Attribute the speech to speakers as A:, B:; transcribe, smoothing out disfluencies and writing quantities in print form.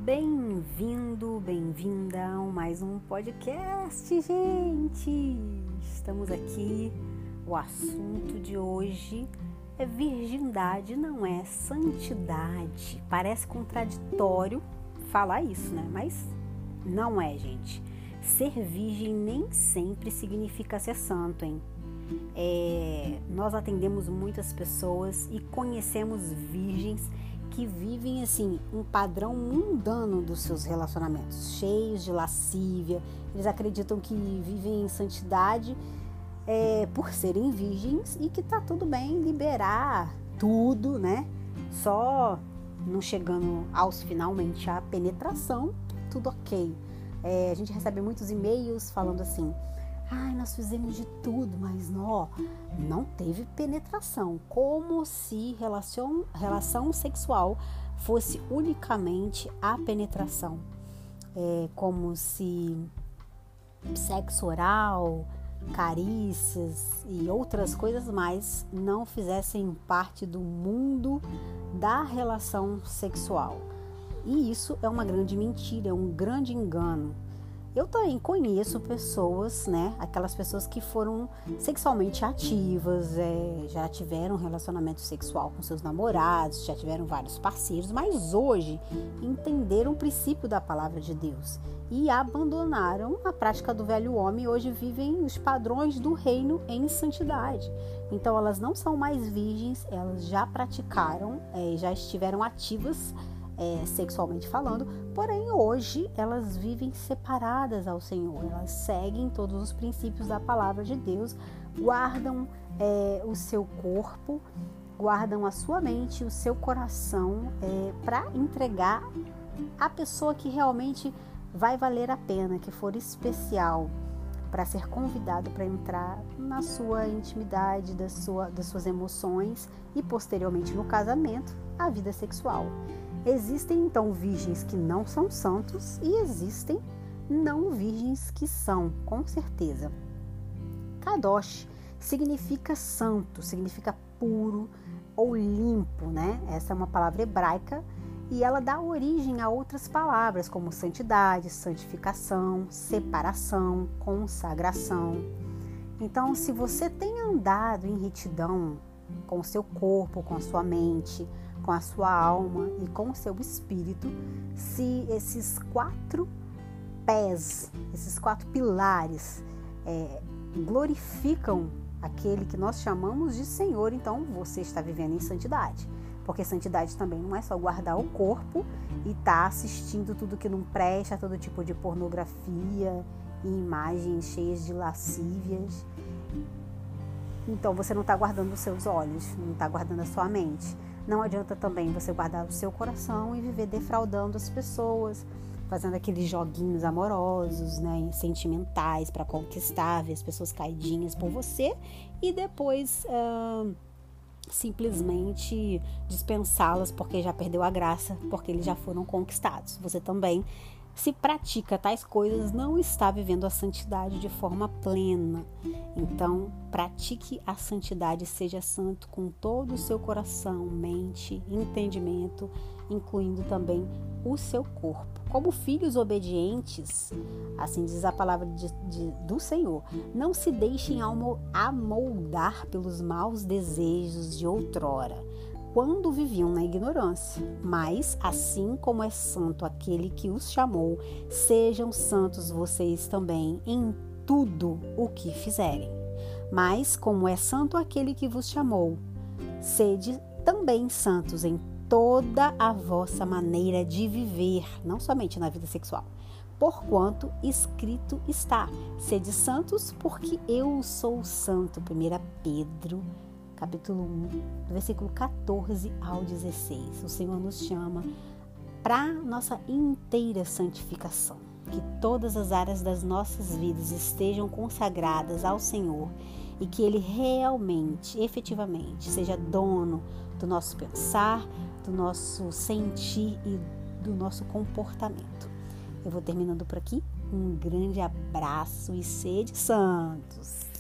A: Bem-vindo, bem-vinda a mais um podcast, gente! Estamos aqui, o assunto de hoje é virgindade, não é santidade. Parece contraditório falar isso, né? Mas não é, gente. Ser virgem nem sempre significa ser santo, hein? Nós atendemos muitas pessoas e conhecemos virgens que vivem assim um padrão mundano dos seus relacionamentos, cheios de lascívia. Eles acreditam que vivem em santidade por serem virgens e que tá tudo bem liberar tudo, né? Só não chegando finalmente à penetração, tudo ok. A gente recebe muitos e-mails falando assim: nós fizemos de tudo, mas não teve penetração. Como se relação sexual fosse unicamente a penetração. Como se sexo oral, carícias e outras coisas mais não fizessem parte do mundo da relação sexual. E isso é uma grande mentira, é um grande engano. Eu também conheço pessoas, né? Aquelas pessoas que foram sexualmente ativas, já tiveram relacionamento sexual com seus namorados, já tiveram vários parceiros, mas hoje entenderam o princípio da palavra de Deus e abandonaram a prática do velho homem e hoje vivem os padrões do reino em santidade. Então elas não são mais virgens, elas já praticaram, já estiveram ativas sexualmente falando, porém hoje elas vivem separadas ao Senhor, elas seguem todos os princípios da palavra de Deus, guardam o seu corpo, guardam a sua mente, o seu coração para entregar a pessoa que realmente vai valer a pena, que for especial, para ser convidado para entrar na sua intimidade, das suas emoções e posteriormente no casamento, a vida sexual. Existem então virgens que não são santos e existem não virgens que são, com certeza. Kadosh significa santo, significa puro ou limpo, né? Essa é uma palavra hebraica e ela dá origem a outras palavras como santidade, santificação, separação, consagração. Então, se você tem andado em retidão com o seu corpo, com a sua mente, com a sua alma e com o seu espírito, se esses 4 pés, esses 4 pilares glorificam aquele que nós chamamos de Senhor, então você está vivendo em santidade. Porque santidade também não é só guardar o corpo e estar assistindo tudo que não presta, todo tipo de pornografia e imagens cheias de lascívias. Então você não está guardando os seus olhos, não está guardando a sua mente. Não adianta também você guardar o seu coração e viver defraudando as pessoas, fazendo aqueles joguinhos amorosos, né, sentimentais para conquistar, ver as pessoas caidinhas por você e depois simplesmente dispensá-las porque já perdeu a graça, porque eles já foram conquistados. Você também, se pratica tais coisas, não está vivendo a santidade de forma plena. Então, pratique a santidade, seja santo com todo o seu coração, mente, entendimento, incluindo também o seu corpo. Como filhos obedientes, assim diz a palavra do Senhor, não se deixem amoldar pelos maus desejos de outrora, quando viviam na ignorância. Mas, assim como é santo aquele que os chamou, sejam santos vocês também em tudo o que fizerem. Mas, como é santo aquele que vos chamou, sede também santos em toda a vossa maneira de viver, não somente na vida sexual. Porquanto escrito está: sede santos, porque eu sou santo. 1 Pedro capítulo 1, do versículo 14 ao 16. O Senhor nos chama para nossa inteira santificação. Que todas as áreas das nossas vidas estejam consagradas ao Senhor e que Ele realmente, efetivamente, seja dono do nosso pensar, do nosso sentir e do nosso comportamento. Eu vou terminando por aqui. Um grande abraço e sede santos!